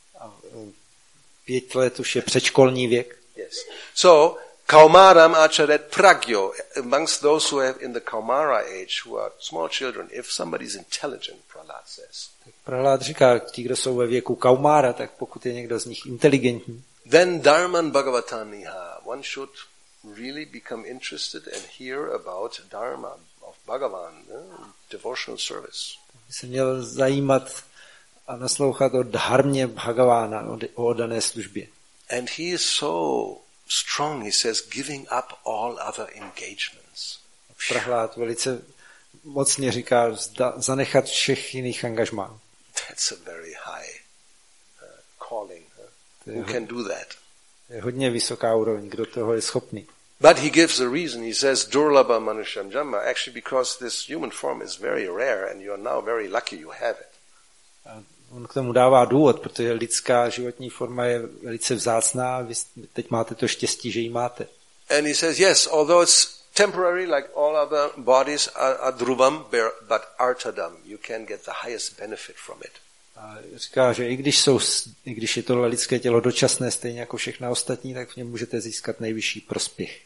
5 let už je předškolní věk. Yes. So, Kaumaram acharet pragyo. Amongst those who have in the Kaumara age, who are small children, if somebody is intelligent, Prahlad says. Prahlad říká, ti, kdo jsou ve věku Kaumára, tak pokud je někdo z nich inteligentní, then Dharman Bhagavataniha. One should really become interested and hear about Dharma of Bhagavan, devotional service. by se měl zajímat a naslouchat o dharmě Bhagavána, o oddané službě. And he is so strong, he says, giving up all other engagements. Prahlad velice mocně říká, zanechat všech jiných angažmá. That's a very high calling. Who can do that? Je hodně vysoká úroveň, kdo toho je schopný. But he gives a reason. He says, Durlabha Manusham Jamma, actually because this human form is very rare and you are now very lucky you have it. A on k tomu dává důvod, protože lidská životní forma je velice vzácná a vy teď máte to štěstí, že ji máte. And he says, yes, although it's temporary like all other bodies are dhruvam, but artadam, you can get the highest benefit from it. A říká, že i když je tohle lidské tělo dočasné, stejně jako všechna ostatní, tak v něm můžete získat nejvyšší prospěch.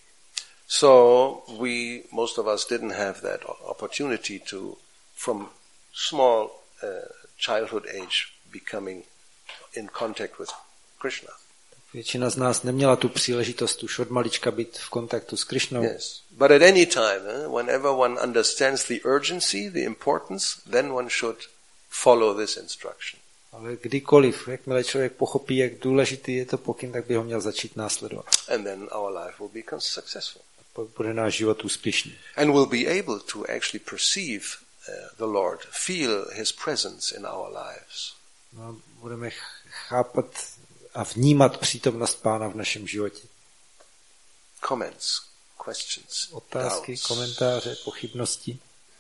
So most of us didn't have that opportunity to, from small childhood age, becoming in contact with Krishna. Většina z nás neměla tu příležitost už od malička být v kontaktu s Krišnou. Yes, but at any time, whenever one understands the urgency, the importance, then one should follow this instruction. Ale kdykoliv, jakmile člověk pochopí, jak důležitý je to pokyn, tak by ho měl začít následovat. And then our life will be successful. Pak bude náš život úspěšný. And we'll be able to actually perceive the Lord, feel His presence in our lives. No, budeme chápat a vnímat přítomnost Pána v našem životě. Comments, questions, otázky, doubts. komentáře, pochybnosti.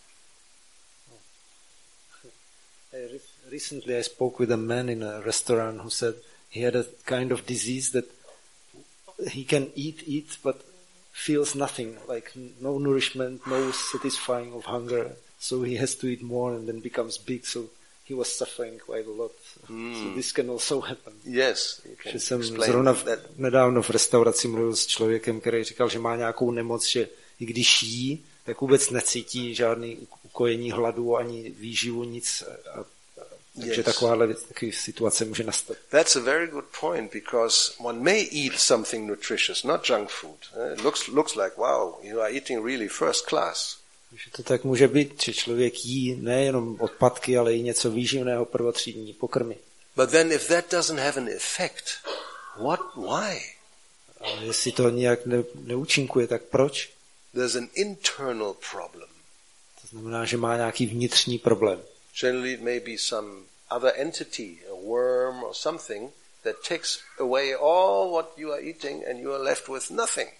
Recently I spoke with a man in a restaurant who said he had a kind of disease that he can eat, but feels nothing, like no nourishment, no satisfying of hunger. So he has to eat more and then becomes big. So he was suffering quite a lot. So this can also happen. Yes, you can Že jsem explain zrovna that. nedávno v restauraci mluvil s člověkem, který říkal, že má nějakou nemoc, že i když jí, tak vůbec necítí žádný ukojení hladu ani výživu, nic. Takže taková situace může nastat. That's a very good point because one may eat something nutritious, not junk food. It looks like, wow, you are eating really first class. Že to tak může být, že člověk jí nejenom odpadky, ale i něco výživného, prvotřídní pokrmy. But then if that doesn't have an effect, why? Ale jestli to nějak neúčinkuje, tak proč? There's an internal problem. To znamená, že má nějaký vnitřní problém. Generally it may be some other entity, a worm or something, that takes away all what you are eating and you are left with nothing.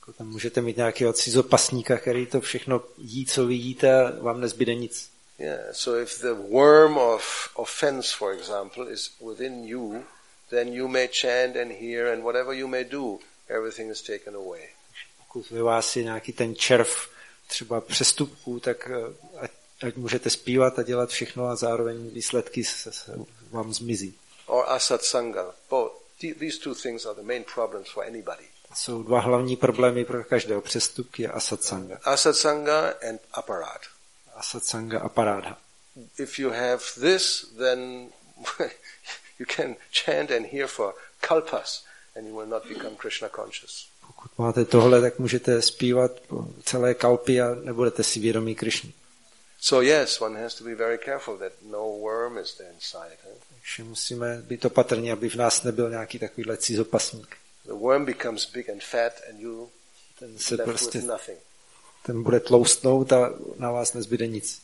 Jako tam můžete mít nějakého cizopasníka, který to všechno jí, co vy jíte, a vám nezbyde nic. Yeah, so if the worm of offense, for example, is within you, then you may chant and hear, and whatever you may do, everything is taken away. Pokud ve vás je nějaký ten červ třeba přestupků, tak ať můžete zpívat a dělat všechno a zároveň výsledky vám zmizí. Or asatsanga. Both. These two things are the main problems for anybody. Jsou dva hlavní problémy pro každého. Přestupky a asatsanga. Asatsanga and aparad. Asatsanga a parádha. If you have this, then you can chant and hear for kalpas, and you will not become Krishna conscious. Pokud máte tohle, tak můžete zpívat po celé kalpy a nebudete si vědomí Krišny. So yes, one has to be very careful that no worm is there inside. Takže musíme být opatrní, aby v nás nebyl nějaký takovýhle cizopasník. The worm becomes big and fat, and you Ten se left prostě, with nothing. ten bude tloustnout a na vás nezbyde nic.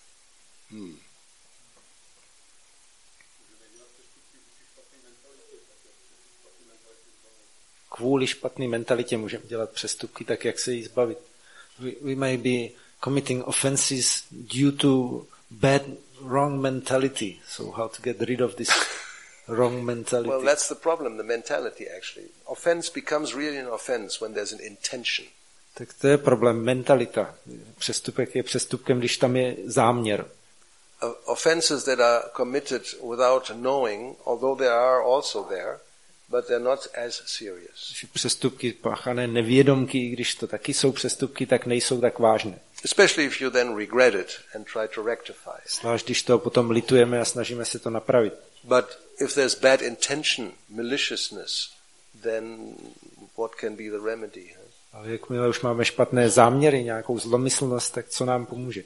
Kvůli špatné mentalitě můžeme dělat přestupky, tak jak se jí zbavit. We may be committing offenses due to wrong mentality. So how to get rid of this wrong mentality? Well, that's the problem, the mentality actually. Offense becomes really an offense when there's an intention. Tak to je problém, mentalita. Přestupek je přestupkem, když tam je záměr. Offenses that are committed without knowing, although they are also there, but they're not as serious. Přestupky páchané nevědomky, i když to taky jsou přestupky, tak nejsou tak vážné. Especially if you then regret it and try to rectify it. Zvlášť, když to potom litujeme a snažíme se to napravit. But if there's bad intention, maliciousness, then what can be the remedy? Ale jakmile už máme špatné záměry, nějakou zlomyslnost, tak co nám pomůže?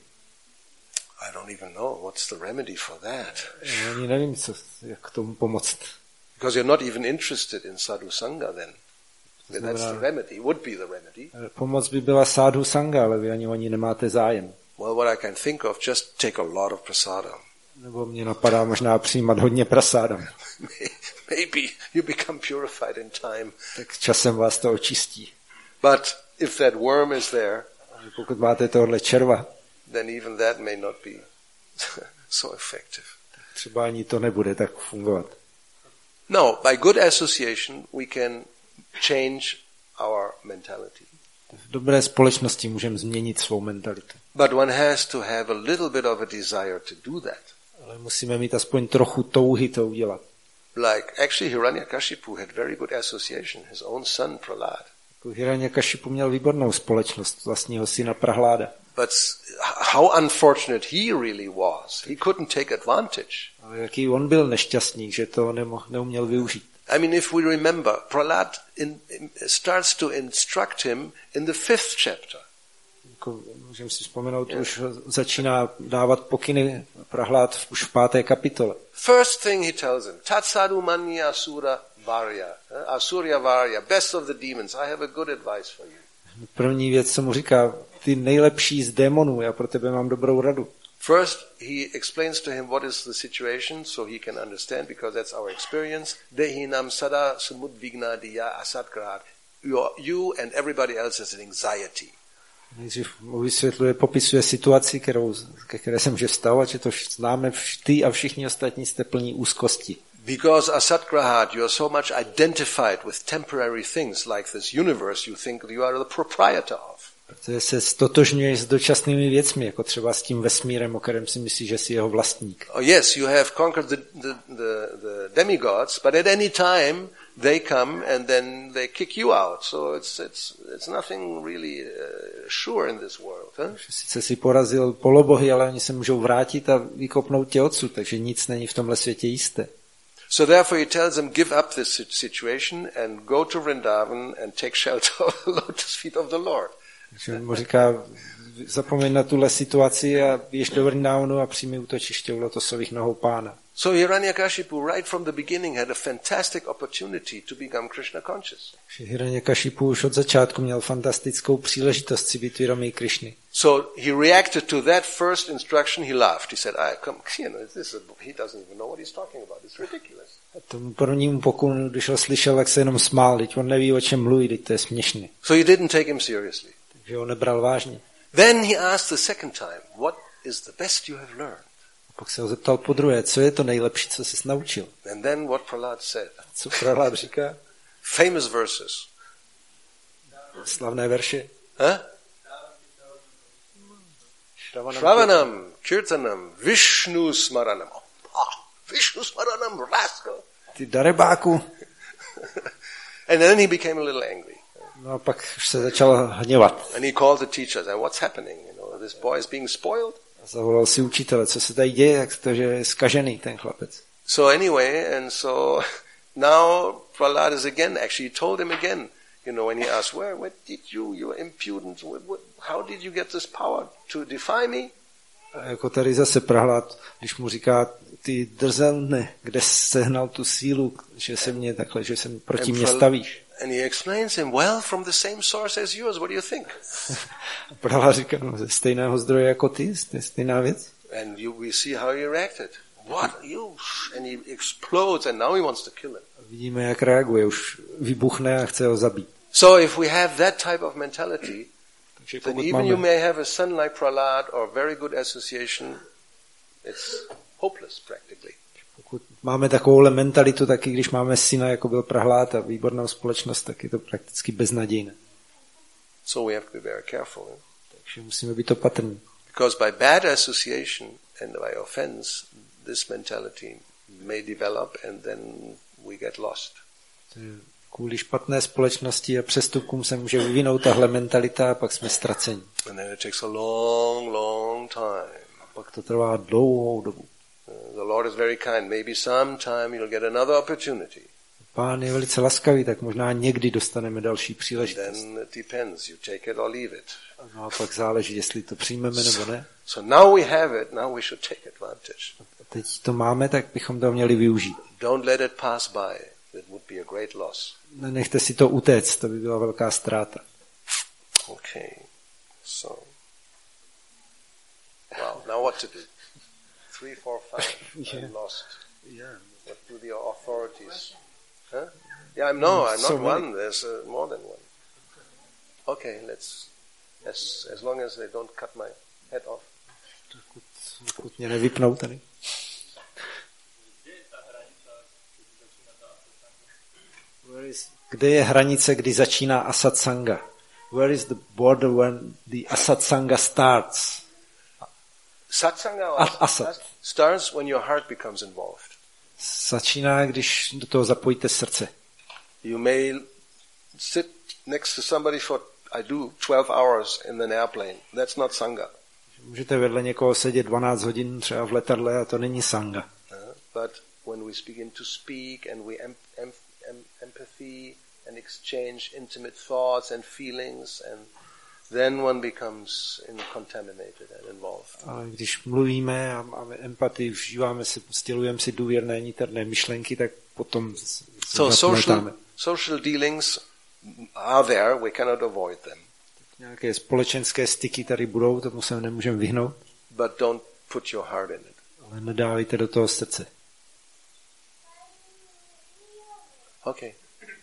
I don't even know what's the remedy for that. Já ani nevím, jak tomu pomoct. Because you're not even interested in sadhu sangha then. That's the remedy, would be the remedy. Pomoc by byla sadhu sangha, ale vy ani o ní nemáte zájem. Well, what I can think of, just take a lot of prasadam. Nebo mě napadá možná přijímat hodně prasádam. Maybe you become purified in time. Tak časem vás to očistí. But if that worm is there, Pokud máte tohle červa, then even that may not be so effective. třeba ani to nebude tak fungovat. No, by good association we can change our mentality. V dobré společnosti můžeme změnit svou mentalitu. But one has to have a little bit of a desire to do that. Ale musíme mít aspoň trochu touhy to udělat. Like actually Hiranyakashipu had very good association, his own son Prahlad. Hiranyakashipu měl výbornou společnost vlastního syna Prahláda. But how unfortunate he really was. He couldn't take advantage. Ale jaký on byl nešťastný, že to neuměl využít. I mean, if we remember, Prahlad starts to instruct him in the 5th chapter. Můžeme si vzpomenout, už začíná dávat pokyny Prahlád už v 5. kapitole. First thing he tells him, Tatsadu manya asura varya, asurya varya, best of the demons, I have a good advice for you. První věc, co mu říká, ty nejlepší z démonů, já pro tebe mám dobrou radu. First, he explains to him what is the situation so he can understand, because that's our experience. Dehinam sada samudvigna diya asatkrahat. You and everybody else has an anxiety. Nejdřív vysvětluje, popisuje situaci, ke které se může vstávat, že to známe, ty a všichni ostatní jste plní úzkosti. Because asatgrahat, you are so much identified with temporary things like this universe you think you are the proprietor of. Protože se stotožňuješ s dočasnými věcmi, jako třeba s tím vesmírem, o kterém si myslíš, že jsi jeho vlastník. Oh yes, you have conquered the demigods, but at any time they come and then they kick you out. So it's nothing really sure in this world. Huh? Sice si porazil polobohy, ale oni se můžou vrátit a vykopnout tě odsud, takže nic není v tomhle světě jisté. So therefore he tells them, give up this situation and go to Vrindavan and take shelter of the lotus feet of the Lord. Takže mu říká, zapomeň na tuhle situaci a běž do Vrindávanu a přijmi útočiště u lotosových nohou Pána. So Hiranyakashipu right from the beginning had a fantastic opportunity to become Krishna conscious. Hiranyakashipu už od začátku měl fantastickou příležitost si být vědomý Krišny. So he reacted to that first instruction, he laughed. He said, he doesn't even know what he's talking about. It's ridiculous. A tomu prvnímu pokunu, když ho slyšel, tak se jenom smál, teď on neví, o čem mluví, teď to je směšný. So he didn't take him seriously. Takže ho nebral vážně. Then he asked the second time, what is the best you have learned? A pak se ho zeptal podruhé, co je to nejlepší, co jsi naučil. And then what Prahlad said. Co Prahlad říká? Famous verses. Slavné verše. Huh? Shravanam, Kirtanam, Vishnu Smaranam. Vishnu Smaranam, rascal. Ty darebáku. And then he became a little angry. No a pak už se začal hněvat. And he called the teachers, and what's happening? This boy is being spoiled. A zavolal si učitele, co se tady děje, jak to, že je zkažený ten chlapec. So anyway, and so now Prahlad is again, actually told him again, when he asked, where did you're impudent, how did you get this power to defy me? A jako tady zase Prahlad, když mu říká, ty drzelne, kde sehnal tu sílu, že se mě takhle, že se proti mě stavíš. And he explains him, well, from the same source as yours, what do you think? Prahlad říká, no, ze stejného zdroje jako ty, to je stejná věc. And we see how he reacted. What? You? And he explodes, and now he wants to kill him. Vidíme, jak reaguje, už vybuchne a chce ho zabít. So if we have that type of mentality, then even you may have a son like Prahlad or very good association, it's hopeless practically. Pokud máme takovouhle mentalitu, taky když máme syna, jako byl Prahlad a výbornou společnost, tak je to prakticky beznadějné. So we have to be very careful. Takže musíme být opatrní. Because by bad association and by offense, this mentality may develop and then we get lost. Kvůli špatné společnosti a přestupkům se může vyvinout tahle mentalita a pak jsme ztraceni. And then it takes a long, long time. A pak to trvá dlouhou dobu. The Lord is very kind. Maybe sometime you'll get another opportunity. Pán je velice laskavý, tak možná někdy dostaneme další příležitost. Then it depends. You take it or leave it. No a pak záleží, jestli to přijmeme nebo ne. So now we have it. Now we should take advantage. A teď to máme, tak bychom to měli využít. Don't let it pass by. It would be a great loss. Nenechte si to utéct, to by byla velká ztráta. Okay. So. Wow. Now what to do? 3, 4, 5. I'm lost. Yeah. What do the authorities? Huh? Yeah, I'm not so one. There's more than one. Okay, let's. As long as they don't cut my head off. Dokud mě nevypnou tady. Kde je hranice, kdy začíná asatsanga? Where is the border when the asatsanga starts? Satsanga starts when your heart becomes involved. Začíná, když do toho zapojíte srdce. You may sit next to somebody for, I do 12 hours in an airplane. That's not sangha. Můžete vedle někoho sedět 12 hodin třeba v letadle a to není sangha. But when we begin to speak and we empathy and exchange intimate thoughts and feelings, and then one becomes contaminated and involved. Ale když mluvíme a máme empatii, vžíváme si, stělujeme si důvěrné niterné myšlenky, tak potom so social dealings are there, we cannot avoid them. Nějaké společenské styky tady budou, tomu se nemůžeme vyhnout. But don't put your heart in it. Ale nedávejte do toho srdce. Okay.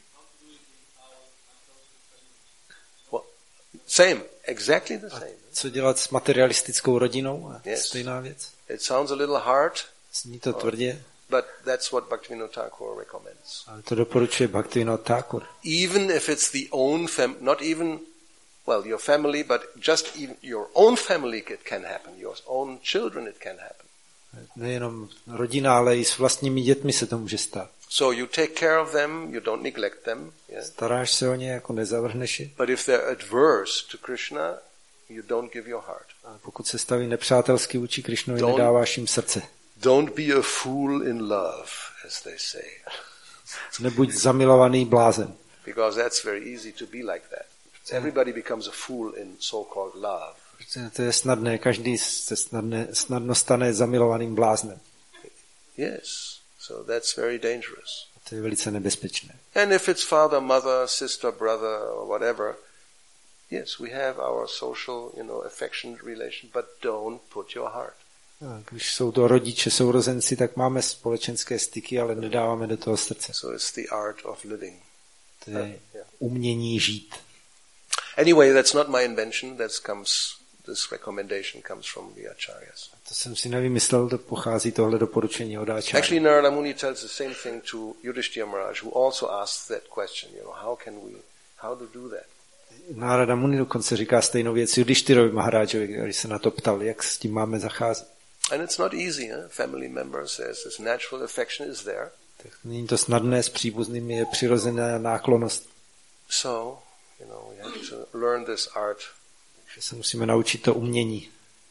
Well, same, exactly the same. Co dělat s materialistickou rodinou? Yes. Stejná věc. It sounds a little hard. Zní to tvrdě. But that's what Bhaktivinoda Thakur recommends. Ale to doporučuje Bhaktivinoda Thakur. Even if it's the own not even, your family, but just even your own family, it can happen. Your own children, it can happen. Nejenom rodina, ale i s vlastními dětmi se to může stát. So you take care of them, you don't neglect them. Yeah? Staráš se o ně, jako nezavrhneš je. But if they're adverse to Krishna, you don't give your heart. Ale pokud se staví nepřátelsky vůči Krišnovi, nedáváš jim srdce. Don't be a fool in love, as they say. Nebuď zamilovaný blázen. Because that's very easy to be like that. Everybody becomes a fool in so-called love. To je snadné, každý se snadno stane zamilovaným bláznem. Yes. So that's very dangerous. To je velice nebezpečné. And if it's father, mother, sister, brother, or whatever, yes, we have our social, affection relation, but don't put your heart. Když jsou to rodiče, sourozenci, tak máme společenské styky, ale nedáváme do toho srdce. So it's the art of living. To je umění žít. Anyway, that's not my invention. This recommendation comes from the acharyas. To jsem si nevymyslel, to pochází tohle doporučení od Acharya. Actually, Narada Muni tells the same thing to Yudhishthira Maharaj, who also asked that question. How to do that? Narada Muni dokonce říká stejnou věc Yudhishtirovi Maharájovi, když se na to ptal, jak s tím máme zacházet. And it's not easy. Family members says this natural affection is there. Tak není to snadné, s příbuznými je přirozená náklonnost. So, we have to learn this art. Že se musíme naučit to umění.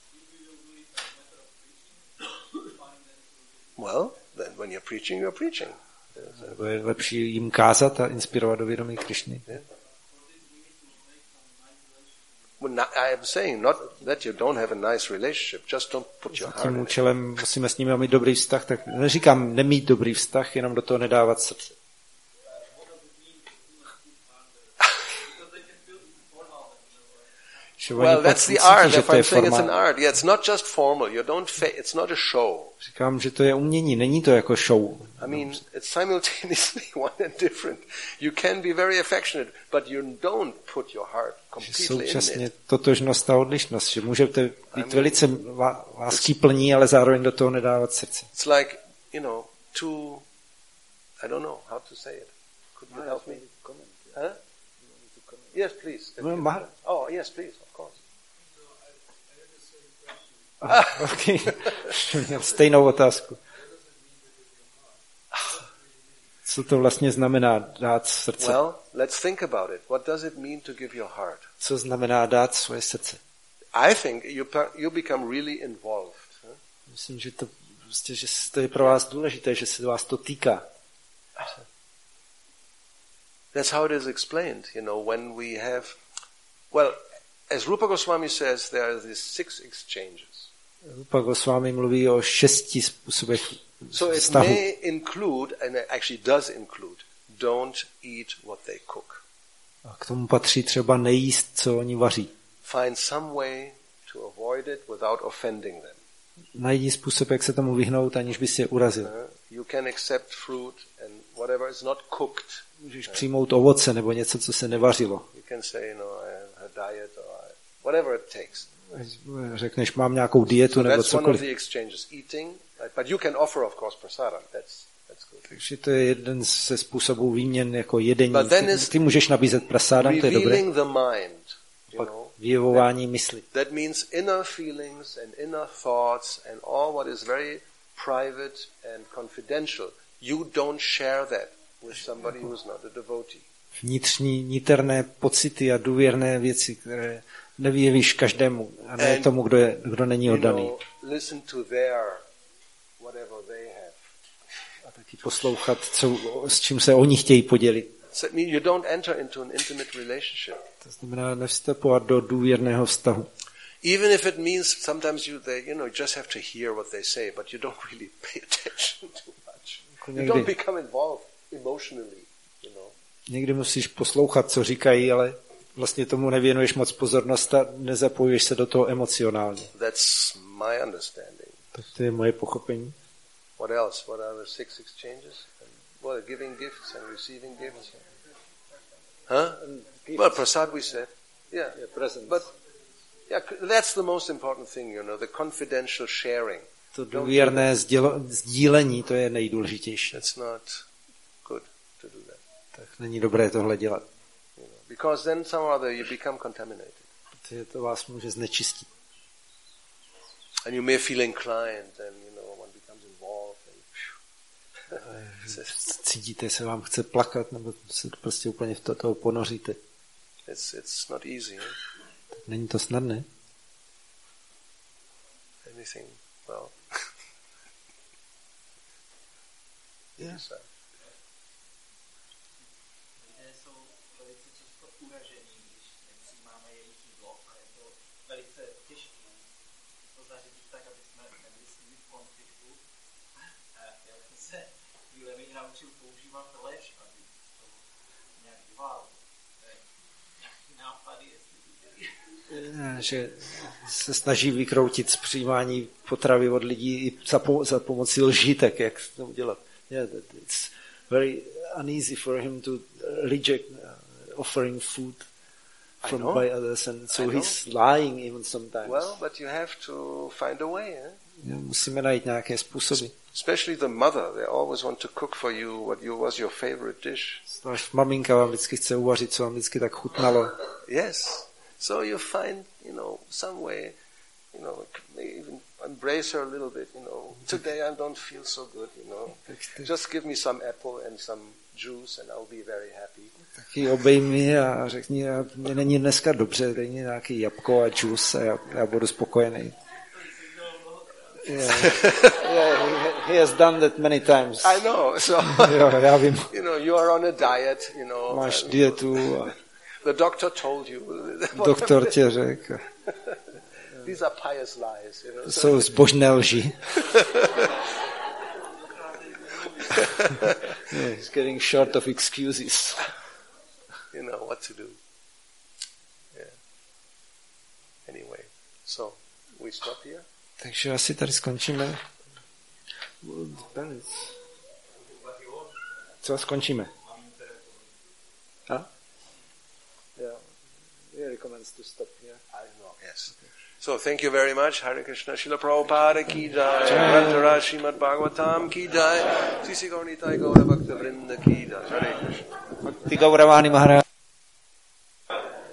Well, then when you're preaching. Je lepší jim kázat a inspirovat do vědomí Krišny. Yeah. Well, I am saying not that you don't have a nice relationship, just don't put your heart Tím in it. účelem musíme s nimi mít dobrý vztah, tak neříkám nemít dobrý vztah, jenom do toho nedávat srdce. Well, that's the art. If I'm saying it's an art, yeah, it's not just formal. It's not a show. Říkám, že to je umění, není to jako show. I mean, it's simultaneously one and different. You can be very affectionate, but you don't put your heart completely in it. Současně totožnost a odlišnost, že můžete být velice láskyplní, ale zároveň do toho nedávat srdce. It's like, I don't know how to say it. Could you help me? Huh? Yes, please. Oh, yes, please, of course. Okay. Měl stejnou otázku. Co to vlastně znamená dát srdce? Well, let's think about it. What does it mean to give your heart? Co znamená dát svoje srdce? I think you become really involved. Myslím, že to je pro vás důležité, že se vás to týká. That's how it is explained, when we have, as Rupa Goswami says, there are these 6 exchanges. Rupa Goswami mluví o 6 způsobech so vztahu. So it may include, and it actually does include, don't eat what they cook. A k tomu patří třeba nejíst, co oni vaří. Find some way to avoid it without offending them. Najdi způsob, jak se tomu vyhnout, aniž by si je urazil. You can accept fruit and whatever is not cooked. Můžeš přijmout ovoce nebo něco, co se nevařilo. You can say, I have a diet or whatever it takes. Řekneš, mám nějakou dietu nebo cokoliv. That's one of the exchanges, eating, but you can offer, of course, prasadam. That's good. Takže to je jeden ze způsobů výměn jako jedení. Ty můžeš nabízet prasádam, to je dobré. The mind, pak vyjevování mysli. That means inner feelings and inner thoughts and all what is very private and confidential. You don't share that with somebody who is not a devotee. Vnitřní, niterné pocity a důvěrné věci, které nevyjevíš každému a ne tomu, kdo není oddaný. Listen to their whatever they have. A taky poslouchat, s čím se oni chtějí podělit. So you don't enter into an intimate relationship. To znamená nevstupovat do důvěrného vztahu. Even if it means sometimes you just have to hear what they say, but you don't really pay attention too much. You don't become involved emotionally, Někdy musíš poslouchat, co říkají, ale vlastně tomu nevěnuješ moc pozornost a nezapojuješ se do toho emocionálně. That's my understanding. Tak to je moje pochopení. What else? What are the 6 exchanges? Well, giving gifts and receiving gifts. Well, prasad we said. Yeah, present. But that's the most important thing, the confidential sharing. To důvěrné sdílení, to je nejdůležitější. That's not good to do that. Tak není dobré tohle dělat. Because then somehow you become contaminated. Protože to vás může znečistit. And you may feel inclined, and one becomes involved. Cítíte, se vám chce plakat, nebo se prostě úplně v toho ponoříte. It's not easy. Není to snadné. Anything, well. Yes. Lidé jsou velice často uražení, když nepřijímáme jejich jídlo a je to velice těžké to zařídit tak, aby jsme nebyli s nimi v konfliktu. se chvílemi i naučil používat lež, aby to nějak vyválo. Nějaký nápady, jestli že se snaží vykroutit z přijímání potravy od lidí i za pomocí lží, tak jak to udělat. Yeah, it's very uneasy for him to reject offering food by others, and so he's lying even sometimes. Well, but you have to find a way. Musíme najít nějaké způsoby. Especially the mother, they always want to cook for you what was your favorite dish. Zvlášť maminka vám vždycky chce uvařit, co vám vždycky tak chutnalo. Yes. So you find, some way, even embrace her a little bit, Today I don't feel so good, Just give me some apple and some juice and I'll be very happy. Taky obejmi a řekni, mě není dneska dobře, dej mi nějaký jabko a džus a já budu spokojený. Yeah, he has done that many times. I know. So, já vím. You are on a diet, Máš dietu. The doctor told you. Doktor tě řekl. These are pious lies, To jsou zbožné lži. He's getting short of excuses. You know what to do. Yeah. Anyway, so we stop here. Takže asi tady skončíme. Co skončíme? Yeah, he recommends to stop here. I know, yes. So thank you very much. Hare Krishna, Srila Prabhupada ki jai, Grantara Srimad Bhagavatam ki jai, Sisi Gaurnitai Gaura Bhakta Vrinda ki jai. Hare Krishna. Bhakti Gauravani Maharaj.